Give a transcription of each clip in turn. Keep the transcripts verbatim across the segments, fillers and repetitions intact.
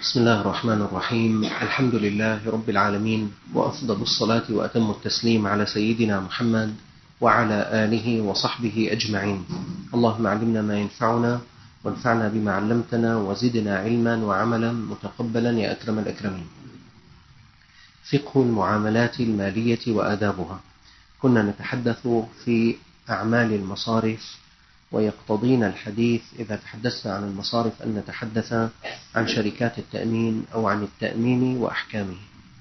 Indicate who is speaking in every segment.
Speaker 1: بسم الله الرحمن الرحيم. الحمد لله رب العالمين، وأفضل الصلاة وأتم التسليم على سيدنا محمد وعلى آله وصحبه أجمعين. اللهم علمنا ما ينفعنا وانفعنا بما علمتنا وزدنا علما وعملا متقبلا يا أكرم الأكرمين. فقه المعاملات المالية وآدابها. كنا نتحدث في أعمال المصارف، ويقتضينا الحديث إذا تحدثنا عن المصارف أن نتحدث عن شركات التأمين أو عن التأمين وأحكامه.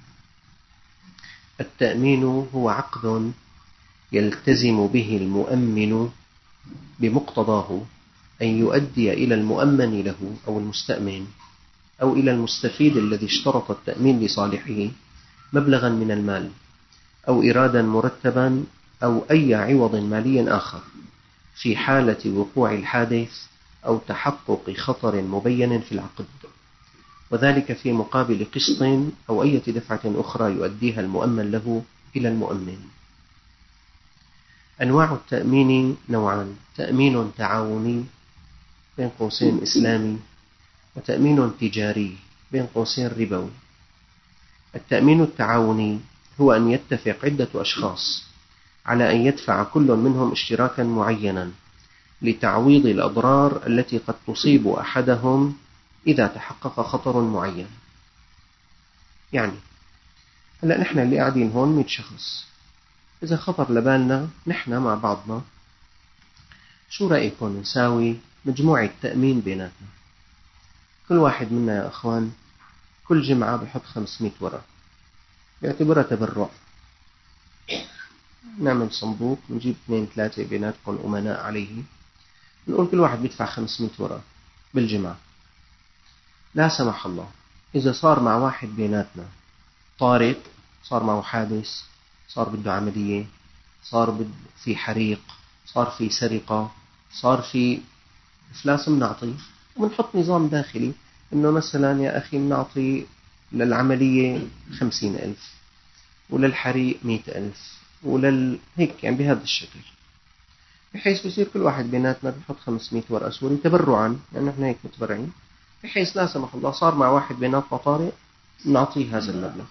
Speaker 1: التأمين هو عقد يلتزم به المؤمن بمقتضاه أن يؤدي إلى المؤمن له أو المستأمن أو إلى المستفيد الذي اشترط التأمين لصالحه مبلغا من المال أو إرادا مرتبا أو أي عوض مالي آخر في حالة وقوع الحادث أو تحقق خطر مبين في العقد، وذلك في مقابل قسط أو أي دفعة أخرى يؤديها المؤمن له إلى المؤمن. أنواع التأمين نوعان: تأمين تعاوني بين قوسين إسلامي، وتأمين تجاري بين قوسين ربوي. التأمين التعاوني هو أن يتفق عدة أشخاص على أن يدفع كل منهم اشتراكا معينا لتعويض الأضرار التي قد تصيب أحدهم إذا تحقق خطر معين. يعني هلأ نحن اللي قاعدين هون مئة شخص، إذا خطر لبالنا نحن مع بعضنا، شو رأيكم نساوي مجموعة تأمين بيناتنا؟ كل واحد منا يا أخوان كل جمعة بحط خمسمائة ورقة، بيعتبرها تبرع. نعمل صندوق، نجيب اثنين ثلاثة بيناتكم أمناء عليه، نقول كل واحد بيدفع خمسمائة ورقة بالجمعة. لا سمح الله إذا صار مع واحد بيناتنا طارئ، صار معه حادث، صار بده عملية، صار في حريق، صار في سرقة، صار في إفلاس، بنعطي ونحط نظام داخلي إنه مثلا يا أخي بنعطي للعملية خمسين ألف وللحريق مئة ألف ولل هيك، يعني بهذا الشكل، بحيث بصير كل واحد بيناتنا بيحط خمسمائة ورقة سوري تبرعا، لأن يعني احنا هيك متبرعين، بحيث لا سمح الله صار مع واحد بيناتنا طارئ نعطيه هذا المبلغ.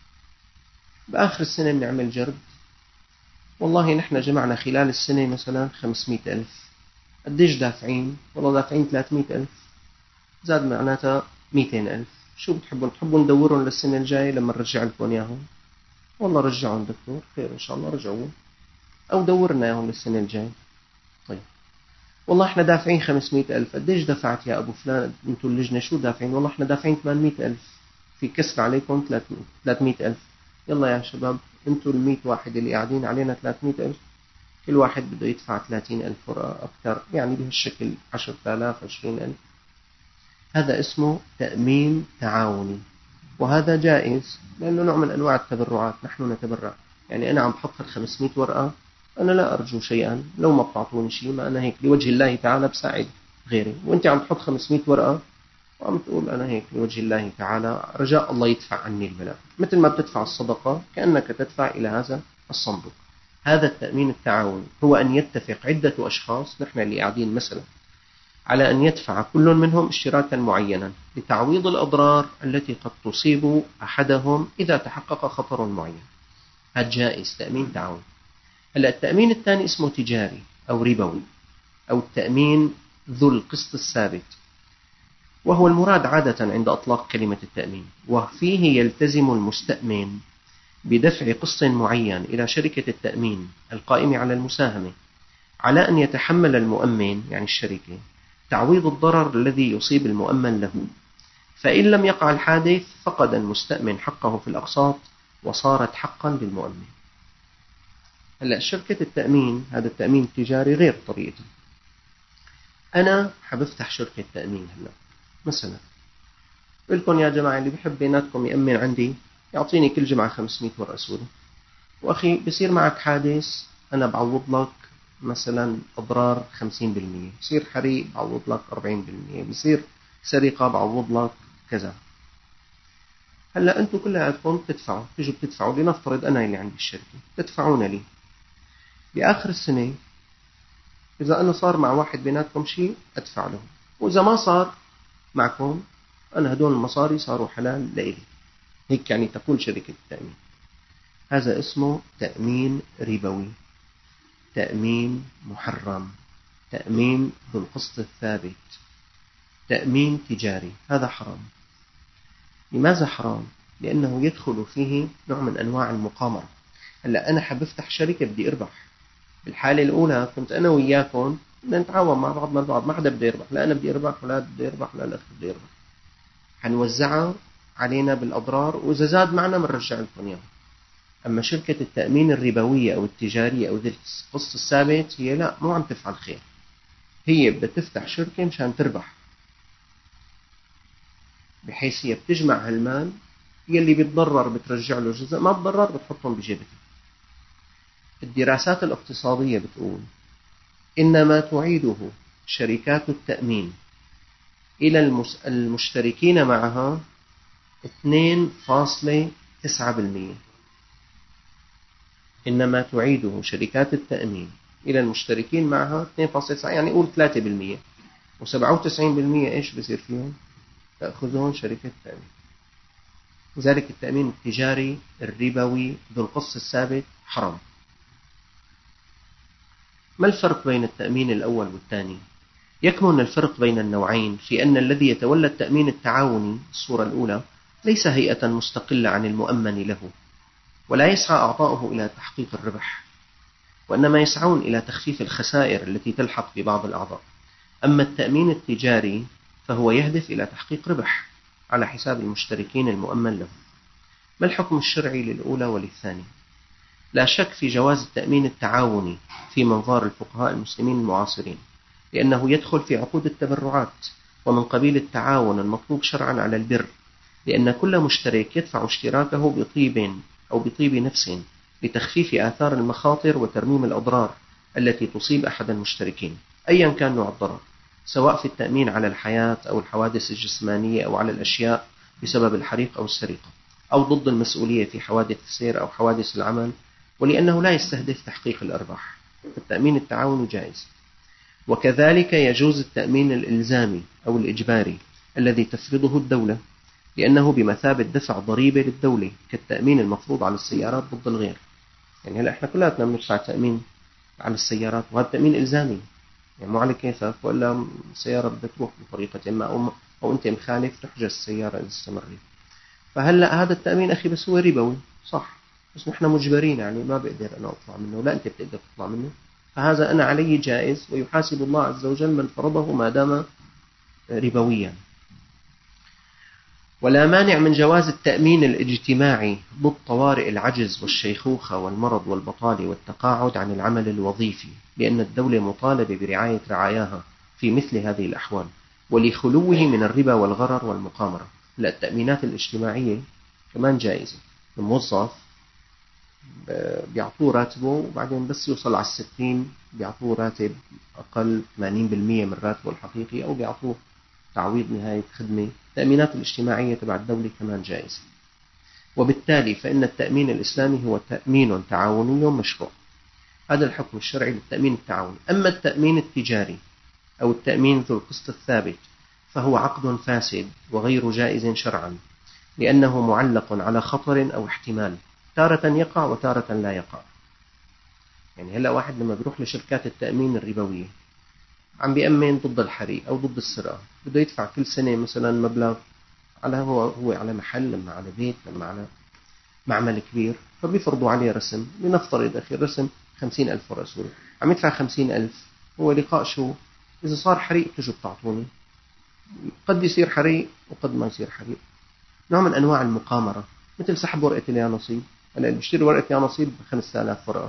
Speaker 1: بآخر السنة بنعمل جرد، والله نحن جمعنا خلال السنة مثلا خمسمائة ألف، قديش دافعين؟ والله دافعين ثلاثمائة ألف، زاد معناتها مئتين ألف. شو بتحبون؟ بتحبون ندورهم للسنة الجاية لما نرجع لكم إياهم؟ والله رجعهم دكتور، خير إن شاء الله رجعوه، أو دورنا إياهم للسنة الجاية. طيب والله إحنا دافعين خمسمائة ألف، قديش دفعت يا أبو فلان أنتوا اللجنة؟ شو دافعين؟ والله إحنا دافعين ثمانمائة ألف، في كسر عليكم ثلاثمائة ألف. يلا يا شباب أنتوا المئة واحد اللي قاعدين علينا ثلاثمائة ألف، كل واحد بده يدفع ثلاثين ألف ورقة أكثر، يعني بهالشكل عشرة آلاف عشرين ألف. هذا اسمه تأمين تعاوني، وهذا جائز لأنه نوع من أنواع التبرعات. نحن نتبرع، يعني أنا عم بحط خمسمائة ورقة، أنا لا أرجو شيئا، لو ما بتعطوني شيء ما أنا هيك لوجه الله تعالى بساعد غيري، وأنت عم تحط خمسمائة ورقة وعم تقول أنا هيك لوجه الله تعالى رجاء الله يدفع عني البلاء، مثل ما بتدفع الصدقة كأنك تدفع إلى هذا الصندوق. هذا التأمين التعاوني هو أن يتفق عدة أشخاص، نحن اللي قاعدين مثلا، على أن يدفع كل منهم اشتراكا معينا لتعويض الأضرار التي قد تصيب أحدهم إذا تحقق خطر معين. هذا جائز، تأمين تعاون. هلا التأمين الثاني اسمه تجاري أو ربوي، أو التأمين ذو القسط الثابت، وهو المراد عادة عند أطلاق كلمة التأمين، وفيه يلتزم المستأمن بدفع قسط معين إلى شركة التأمين القائمة على المساهمة، على أن يتحمل المؤمن يعني الشركة تعويض الضرر الذي يصيب المؤمن له، فإن لم يقع الحادث فقد المستأمن حقه في الأقساط وصارت حقا للمؤمن. هلأ شركة التأمين، هذا التأمين التجاري غير طريقته. أنا حبفتح شركة تأمين هلأ مثلا، بقول لكم يا جماعة اللي بيحب بيناتكم يأمن عندي يعطيني كل جمعة خمسمائة ورقة سوري، وأخي بصير معك حادث أنا بعوض لك مثلا أضرار خمسين بالمئة، بصير حريق بعوض لك أربعين بالمئة، بصير سرقة بعوض لك كذا. هلا أنتم كلياتكم بتدفعوا، تيجوا بتدفعوا، لنفترض أنا اللي عندي الشركة تدفعون لي بآخر السنة. إذا أنا صار مع واحد بيناتكم شيء أدفع له، وإذا ما صار معكم أنا هدول المصاري صاروا حلال لإلي. هيك يعني تقول شركة التأمين. هذا اسمه تأمين ربوي، تأمين محرم، تأمين ذو القسط الثابت، تأمين تجاري. هذا حرام. لماذا حرام؟ لأنه يدخل فيه نوع من أنواع المقامرة. هلأ أنا حاب أفتح شركة بدي أربح. بالحالة الأولى كنت أنا وياكم بدنا نتعاون مع بعض مع بعض، ما حدا بده يربح، لا أنا بدي أربح ولا بدي يربح ولا الأخ بده يربح. حنوزعها علينا بالأضرار، وإذا زاد معنا بنرجع لكم إياه. أما شركة التأمين الربوية أو التجارية أو ذي القسط الثابت هي لا، مو عم تفعل خير، هي بدها تفتح شركة مشان تربح، بحيث هي بتجمع هالمال، يلي بيتضرر بترجع له جزء، ما بتضرر بتحطهم بجيبتها. الدراسات الاقتصادية بتقول إنما تعيده شركات التأمين إلى المشتركين معها اثنين فاصلة تسعة بالمئة. إنما تعيده شركات التأمين إلى المشتركين معها اثنين فاصلة تسعة، يعني قول ثلاثة بالمئة، وسبعة وتسعين بالمئة إيش بصير فيهم؟ تأخذون شركة التأمين. لذلك التأمين التجاري الربوي ذو القسط الثابت حرام. ما الفرق بين التأمين الأول والثاني؟ يكمن الفرق بين النوعين في أن الذي يتولى التأمين التعاوني الصورة الأولى ليس هيئة مستقلة عن المؤمن له، ولا يسعى أعضاؤه إلى تحقيق الربح، وإنما يسعون إلى تخفيف الخسائر التي تلحق ببعض الأعضاء. أما التأمين التجاري فهو يهدف إلى تحقيق ربح على حساب المشتركين المؤمن له. ما الحكم الشرعي للأولى وللثاني؟ لا شك في جواز التأمين التعاوني في منظار الفقهاء المسلمين المعاصرين، لأنه يدخل في عقود التبرعات ومن قبيل التعاون المطلوب شرعا على البر، لأن كل مشترك يدفع اشتراكه بطيب أو بطيب نفس لتخفيف آثار المخاطر وترميم الأضرار التي تصيب أحد المشتركين أيا كان نوع الضرر، سواء في التأمين على الحياة أو الحوادث الجسمانية أو على الأشياء بسبب الحريق أو السرقة، أو ضد المسؤولية في حوادث السير أو حوادث العمل، ولأنه لا يستهدف تحقيق الأرباح. التأمين التعاوني جائز. وكذلك يجوز التأمين الإلزامي أو الإجباري الذي تفرضه الدولة، لأنه بمثابة دفع ضريبة للدولة كالتأمين المفروض على السيارات ضد الغير. يعني هلا إحنا كلنا بندفع تأمين على السيارات، وهذا تأمين إلزامي، يعني مو على كيفك، ولا السيارة بدها تروح بطريقة ما، أو, أو أنت مخالف تحجز السيارة إذا استمرت. فهلا هذا التأمين أخي بس هو ربوي صح، بس نحن مجبرين، يعني ما بقدر أنا أطلع منه، لا أنت بتقدر تطلع منه، فهذا أنا علي جائز، ويحاسب الله عز وجل من فرضه ما دام ربويا. ولا مانع من جواز التأمين الاجتماعي ضد طوارئ العجز والشيخوخة والمرض والبطالة والتقاعد عن العمل الوظيفي، لأن الدولة مطالبة برعاية رعاياها في مثل هذه الأحوال، ولخلوه من الربا والغرر والمقامرة. لا، التأمينات الاجتماعية كمان جائزة. الموظف بيعطوه راتبه، وبعدين بس يوصل على الستين بيعطوه راتب أقل ثمانين بالمئة من راتبه الحقيقي، أو بيعطوه تعويض نهاية خدمة. التأمينات الاجتماعية تبع الدولة كمان جائزة. وبالتالي فإن التأمين الإسلامي هو تأمين تعاوني مشروع. هذا الحكم الشرعي للتأمين التعاوني. أما التأمين التجاري أو التأمين ذو القسط الثابت فهو عقد فاسد وغير جائز شرعا، لأنه معلق على خطر أو احتمال، تارة يقع وتارة لا يقع. يعني هلأ واحد لما بيروح لشركات التأمين الربوية عم بيأمن ضد الحريق أو ضد السرقة، بده يدفع كل سنة مثلا مبلغ، على هو هو على محل، لما على بيت، لما على معمل كبير، فبيفرضوا عليه رسم. لنفترض أخي الرسم خمسين ألف ورقة سوري، عم يدفع خمسين ألف. هو لقاء شو؟ إذا صار حريق تجوا بتعطوني. قد يصير حريق وقد ما يصير حريق. نوع من أنواع المقامرة، مثل سحب ورقة اليا نصيب. هلا اللي بيشتري ورقة يا نصيب بخمسة آلاف ورقة،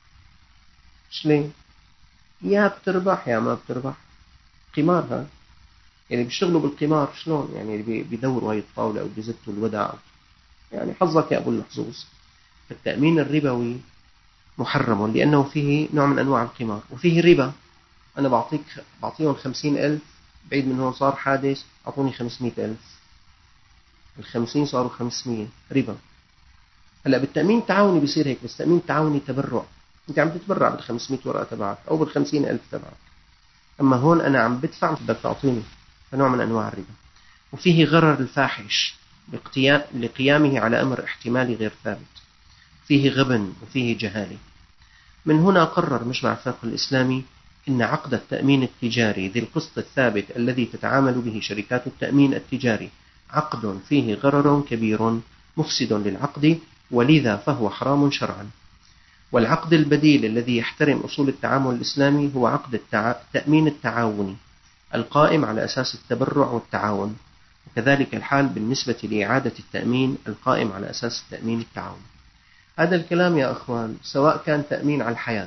Speaker 1: شلون؟ يا بتربح يا ما بتربح. قمار ها، يعني بيشتغلوا بالقمار. شلون يعني؟ اللي بيدوروا هاي الطاولة أو بيزتوا الودع، يعني حظك يا أبو المحظوظ. التأمين الربوي محرم لأنه فيه نوع من أنواع القمار وفيه ربا. أنا بعطيك بعطيهم خمسين ألف، بعيد من هون صار حادث أعطوني خمسمائة ألف، الخمسين صاروا خمسمائة، ربا. هلا بالتأمين التعاوني بيصير هيك، بس التأمين التعاوني تبرع، أنت عم تتبرع بالخمسمائة ورقة تبعك أو بالخمسين ألف تبعك، أما هون أنا عم بدفع بدك تعطيني، فنوع من أنواع الربا. وفيه غرر الفاحش لقيامه على أمر احتمالي غير ثابت، فيه غبن وفيه جهالة. من هنا قرر مجمع الفقه الإسلامي إن عقد التأمين التجاري ذي القسط الثابت الذي تتعامل به شركات التأمين التجاري عقد فيه غرر كبير مفسد للعقد، ولذا فهو حرام شرعا. والعقد البديل الذي يحترم أصول التعامل الإسلامي هو عقد التأمين التعاوني القائم على أساس التبرع والتعاون، وكذلك الحال بالنسبة لإعادة التأمين القائم على أساس التأمين التعاوني. هذا الكلام يا أخوان سواء كان تأمين على الحياة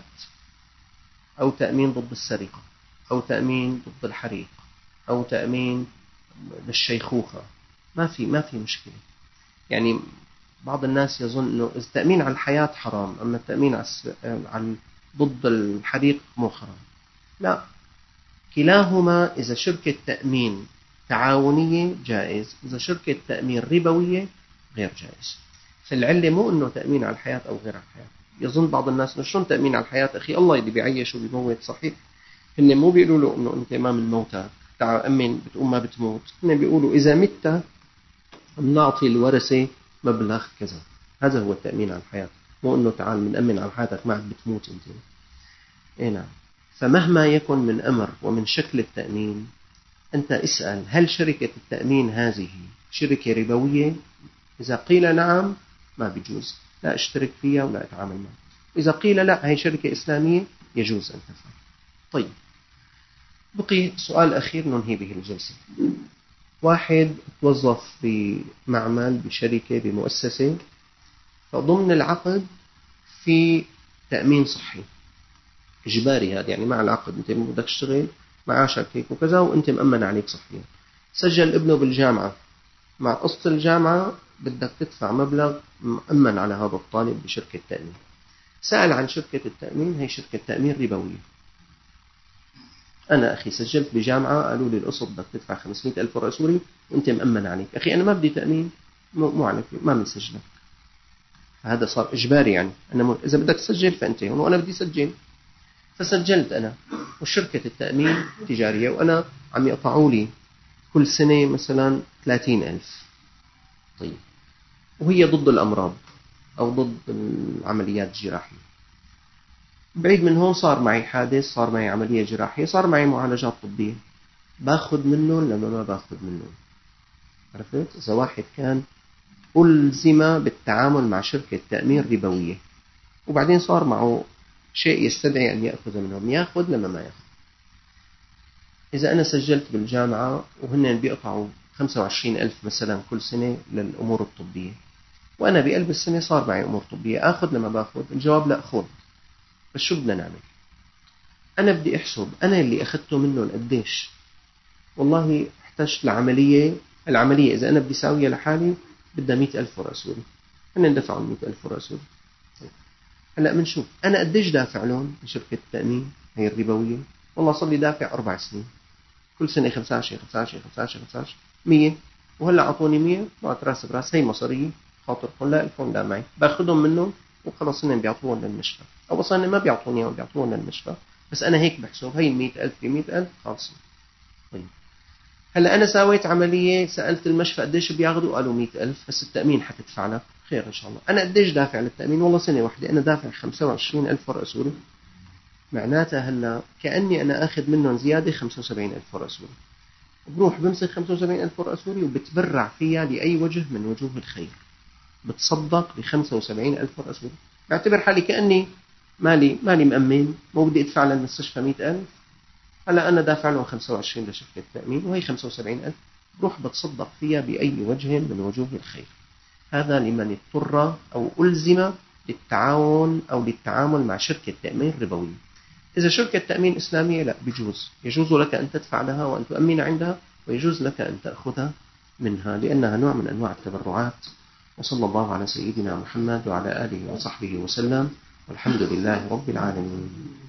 Speaker 1: أو تأمين ضد السرقة أو تأمين ضد الحريق أو تأمين للشيخوخة، ما في ما في مشكلة. يعني بعض الناس يظن إنه التأمين على الحياة حرام أما التأمين على ضد الحريق مو حرام. لا، كلاهما إذا شركة تأمين تعاونية جائز، إذا شركة تأمين ربوية غير جائز. فالعلة مو إنه تأمين على الحياة أو غير على الحياة. يظن بعض الناس إنه شلون تأمين على الحياة أخي الله يدي بيعيش وبيموت. صحيح هن مو بيقولوا له إنه أنت ما من موتك تعال أمن بتقوم ما بتموت، هن بيقولوا إذا مت نعطي الورثة مبلغ كذا. هذا هو التأمين على الحياة، مو إنه تعال من أمن على حياتك ما عاد بتموت أنت. إيه نعم. فمهما يكن من أمر ومن شكل التأمين أنت اسأل هل شركة التأمين هذه شركة ربوية؟ إذا قيل نعم ما بيجوز، لا اشترك فيها ولا اتعامل معها. إذا قيل لا هي شركة إسلامية يجوز أن تفعل. طيب بقي سؤال أخير ننهي به الجلسة. واحد توظف بمعمل بشركة بمؤسسة، فضمن العقد في تأمين صحي إجباري، هذا يعني مع العقد أنت بدك تشتغل معاشك هيك وكذا وأنت مأمن عليك صحيا. سجل ابنه بالجامعة، مع قسط الجامعة بدك تدفع مبلغ مأمن على هذا الطالب بشركة تأمين. سأل عن شركة التأمين، هي شركة تأمين ربوية. أنا أخي سجلت بجامعة قالوا لي القسط بدك تدفع خمسمائة ألف ورقة سوري وأنت مأمن عليك. أخي أنا ما بدي تأمين، مو عليك، ما بنسجلك. فهذا صار إجباري. يعني أنا م... إذا بدك تسجل فأنت هون وأنا بدي سجل، فسجلت أنا وشركة التأمين تجارية وأنا عم يقطعوا لي كل سنة مثلا ثلاثين ألف. طيب وهي ضد الأمراض أو ضد العمليات الجراحية. بعيد من هون صار معي حادث، صار معي عملية جراحية، صار معي معالجات طبية، باخذ منهم لما ما باخذ منهم. عرفت؟ إذا واحد كان ألزم بالتعامل مع شركة تأمين ربوية وبعدين صار معه شيء يستدعي أن يأخذ منهم، يأخذ لما ما يأخذ. إذا أنا سجلت بالجامعة وهن بيقطعوا خمسة وعشرين ألف مثلا كل سنة للأمور الطبية، وأنا بقلب السنة صار معي أمور طبية، أخذ لما باخذ؟ الجواب لا، أخذ. بس شو بدنا نعمل؟ أنا بدي أحسب أنا اللي أخذته منهم قديش. والله احتجت لعملية، العملية إذا أنا بدي ساويها لحالي بدها مئة ألف ورقة سوري، هن دفعوا مئة ألف ورقة سوري. هلأ منشوف أنا قديش دافع لهم لشركة التأمين هي الربوية. والله صار لي دافع أربع سنين، كل سنة خمسة عشر خمسة عشر خمسة عشر خمسة عشر مية، وهلأ عطوني مية ما راس براس. هي مصارية خاطركم لا الكم لا معي، باخذهم منهم وخلص هن بيعطوهم للمشفى، أو أصلا ما بيعطوني أو بيعطوهم للمشفى، بس أنا هيك بحسب هي المئة ألف في مئة ألف خالص. طيب هلأ أنا سويت عملية، سألت المشفى قديش بياخذوا، قالوا مئة ألف، بس التأمين حتدفع لك خير إن شاء الله. أنا قديش دافع للتأمين؟ والله سنة واحدة أنا دافع خمسة وعشرين ألف ورقة سوري. معناتها هلا كأني أنا أخذ منهم زيادة خمسة وسبعين ألف ورقة سوري. بروح بمسك خمسة وسبعين ألف ورقة سوري وبتبرع فيها لأي وجه من وجوه الخير، بتصدق ب خمسة وسبعين ألف ورقة سوري. بعتبر حالي كأني مالي مالي مأمن، مو بدي أدفع للمستشفى مئة ألف. هلا أنا دافع لهم خمسة وعشرين لشركة التأمين وهي خمسة وسبعين ألف، بروح بتصدق فيها بأي وجه من وجوه الخير. هذا لمن اضطر أو ألزم للتعاون أو للتعامل مع شركة تأمين ربوية. إذا شركة تأمين إسلامية لا، بيجوز، يجوز لك أن تدفع لها وأن تؤمن عندها، ويجوز لك أن تأخذها منها لأنها نوع من أنواع التبرعات. وصلى الله على سيدنا محمد وعلى آله وصحبه وسلم، والحمد لله رب العالمين.